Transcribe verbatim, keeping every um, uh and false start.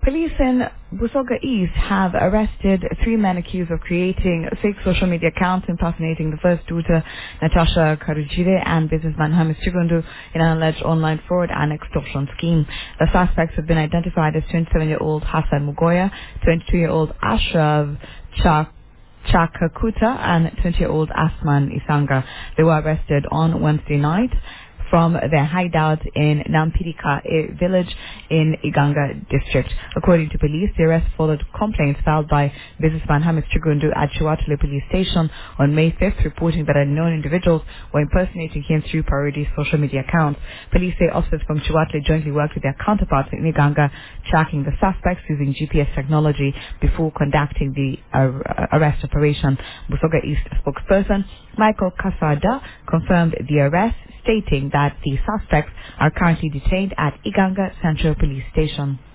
Police in Busoga East have arrested three men accused of creating fake social media accounts impersonating the first daughter, Natasha Karujire, and businessman Hamis Chigundu in an alleged online fraud and extortion scheme. The suspects have been identified as twenty-seven-year-old Hassan Mugoya, twenty-two-year-old Ashraf Chak Chakakuta, and twenty-year-old Asman Isanga. They were arrested on Wednesday night from their hideout in Nampirika a village in Iganga district. According to police, the arrest followed complaints filed by businessman Hamis Chigundu at Chiwatule police station on May fifth, reporting that unknown individuals were impersonating him through parody social media accounts. Police say officers from Chiwatule jointly worked with their counterparts in Iganga, tracking the suspects using G P S technology before conducting the uh, arrest operation. Busoga East spokesperson Michael Kasada confirmed the arrest, stating that the suspects are currently detained at Iganga Central Police Station.